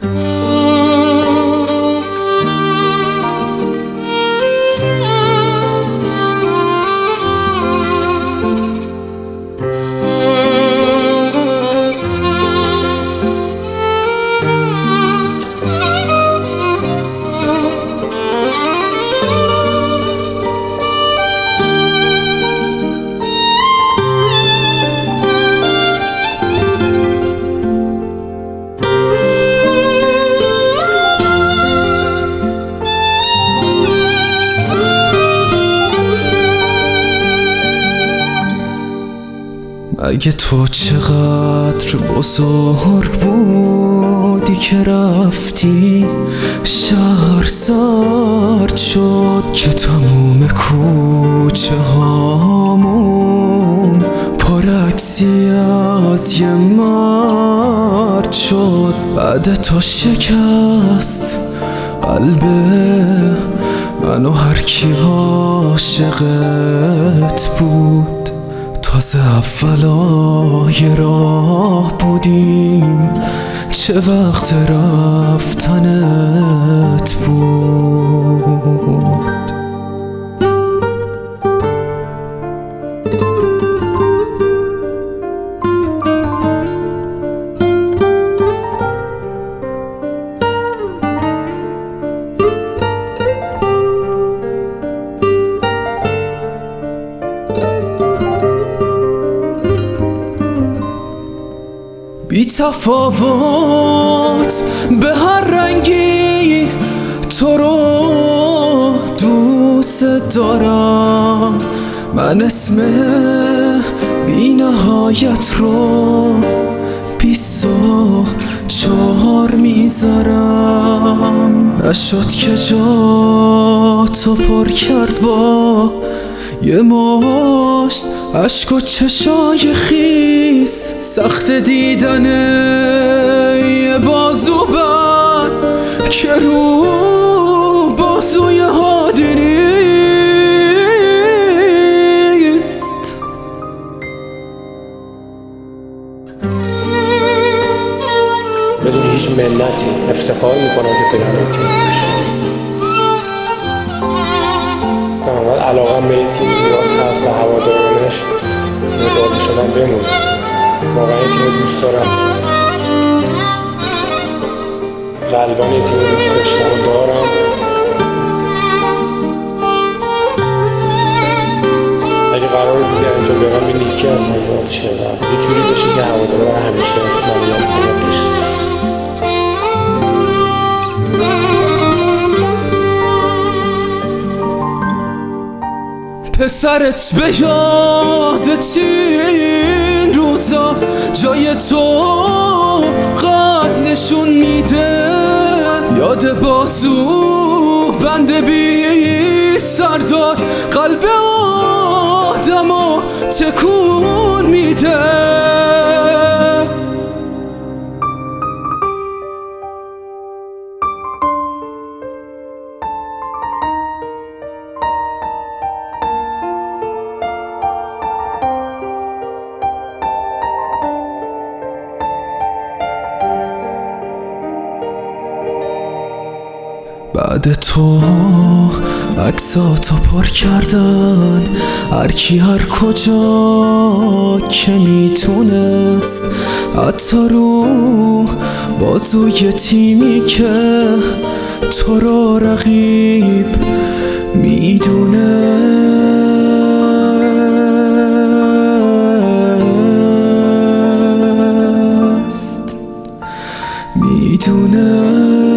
اگه تو چقدر بزرگ بودی که رفتی، شهر سرد شد که تموم کوچه هامون پر عکسی از یه مرد شد. بعد تو شکست قلب منو هر کی عاشقت بود. تازه اولای راه بودیم، چه وقت رفتنت بود. بی تفاوت به هر رنگی تو رو دوست دارم. من اسم بی نهایت رو 24 میذارم. نشد که جا تو پر کرد با یه مشت عشق و چشای خیس. سخت دیدن یه بازوبند که رو بازوی هادی نیست. بدون هیچ منتی افتخار میکنم که پدرم تیم باشه. تماما علاقه به این تیم زیاد هست و هوادارانش مدعا شدن بمونه. واقعا این تیم رو دوست دارم، قلبان این تیم رو دوست داشتم و دارم. اگه قرار بود اینجا بیارم به نیکی از من یاد شه و یه جوری بشه که هوادارا همیشه من یاد بشه. پسرت به یادت این روزا جای تو قد نشون میده. یاد بازو بند بی سردار قلب آدمو تکون میده. بعد تو عکساتو پر کردن هر کی هر کجا که میتونست، حتی رو بازوی تیمی که تو رو رقیب میدونست.